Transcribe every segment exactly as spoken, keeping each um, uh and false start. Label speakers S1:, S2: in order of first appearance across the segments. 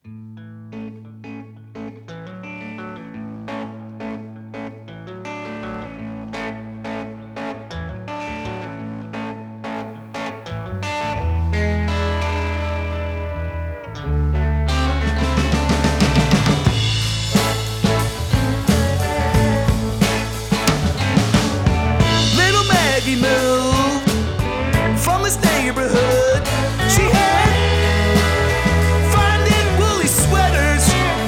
S1: Little Maggie moved from this neighborhood. She had fine knit woolly sweaters.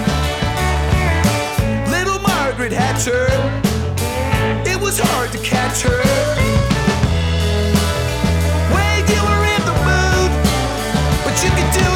S1: Little Margaret Hatcher, it was hard to catch her. When you were in the mood, but you could do